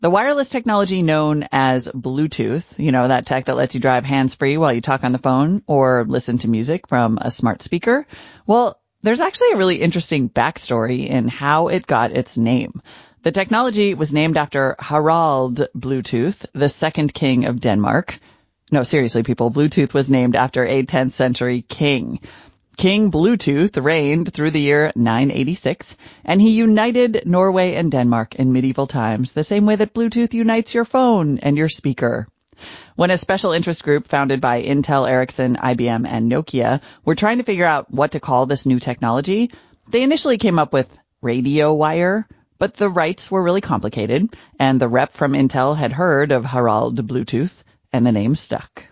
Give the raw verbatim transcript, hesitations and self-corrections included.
The wireless technology known as Bluetooth, you know, that tech that lets you drive hands-free while you talk on the phone or listen to music from a smart speaker, well, there's actually a really interesting backstory in how it got its name. The technology was named after Harald Bluetooth, the second king of Denmark. No, seriously, people, Bluetooth was named after a tenth century king. King Bluetooth reigned through the year nine eighty-six, and he united Norway and Denmark in medieval times, the same way that Bluetooth unites your phone and your speaker. When a special interest group founded by Intel, Ericsson, I B M, and Nokia were trying to figure out what to call this new technology, they initially came up with radio wire, but the rights were really complicated, and the rep from Intel had heard of Harald Bluetooth, and the name stuck.